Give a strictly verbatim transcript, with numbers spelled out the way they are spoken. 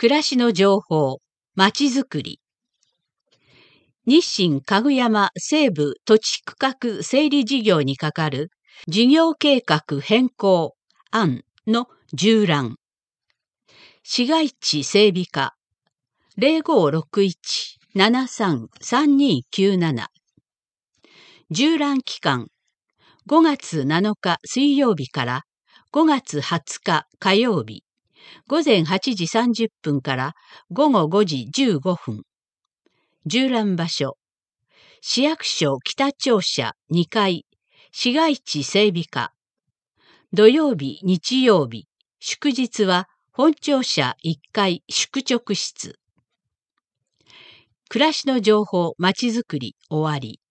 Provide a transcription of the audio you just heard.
暮らしの情報、まちづくり。日清かぐやま西部土地区画整理事業にかかる事業計画変更案の縦覧。市街地整備課 ゼロごろくいち ななさん さんにきゅうなな。縦覧期間ごがつなのか水曜日からごがつはつか火曜日ごぜんはちじさんじゅっぷんからごごごじじゅうごふん。縦覧場所市役所北庁舎にかい市街地整備課。土曜日日曜日祝日は本庁舎いっかい宿直室。暮らしの情報まちづくり終わり。